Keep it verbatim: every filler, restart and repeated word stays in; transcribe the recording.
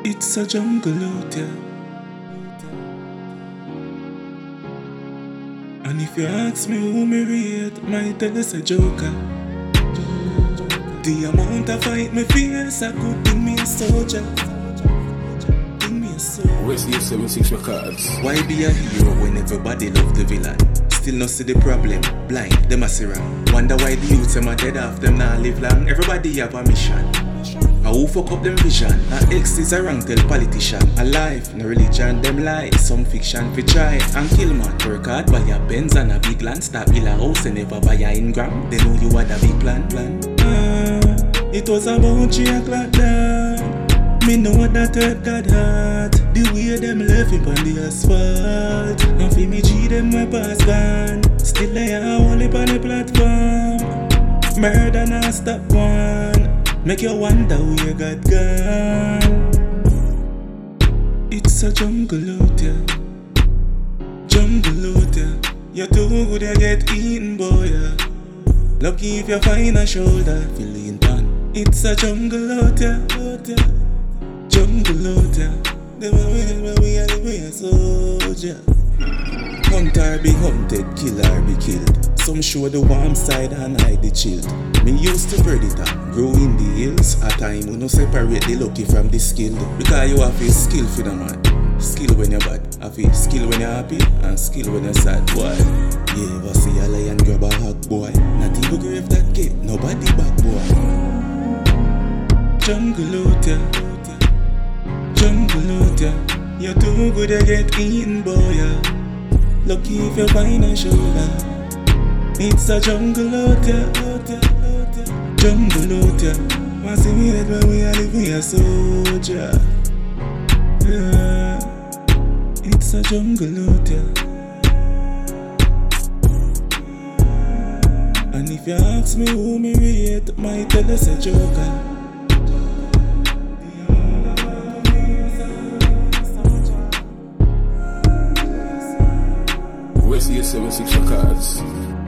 It's a jungle out here. And if you ask me who me rate, my tell us a joker. The amount of fight me face, I could give me a soldier. Give me a soldier. Where's the seventy-six records? Why be a hero when everybody love the villain? Still not see the problem, blind, them a see wrong. Wonder why the youths them a dead off, them not live long. Everybody have a mission. I who fuck up them vision. A X is a wrong tell politician. A life, no religion, them lie. Some fiction fi try and kill man. Work hard buy a Benz and a big land. Start build a house and never buy a Ingram. They know you had a big plan, plan. Ah, it was about three o'clock down. Me know that hurt God heart. The way them left him on the asphalt. And fi me G them my pass gone. Still they are only on the platform. Murder not stop one. Make you wonder where God gone. It's a jungle out here. Jungle out here. You're too good to get eaten, boy. Yeah. Lucky if you find a shoulder, feeling pan. It's a jungle out here. Out here. Jungle out here. Them a win when we are the way soldier. Hunter be hunted, killer be killed. Some show the warm side and hide the chill. Me used to predator, grow in the hills. At time we no separate the lucky from the skilled. Because you have a skill for the man. Skill when you're bad, have a skill when you're happy, and skill when you're sad, boy. You ever see a lion grab a hug, boy? Not even grave that gate, nobody back, boy. Jungle out here. Jungle out here. You're too good to get eaten, boy. Yeah. Lucky if you find a shoulder. It's a jungle out here, out here, out here. Jungle out here. Want see me dead when we are living a soldier. Yeah. It's a jungle out here. And if you ask me who me rate, my tell us a joker. Where's the seventy-six records?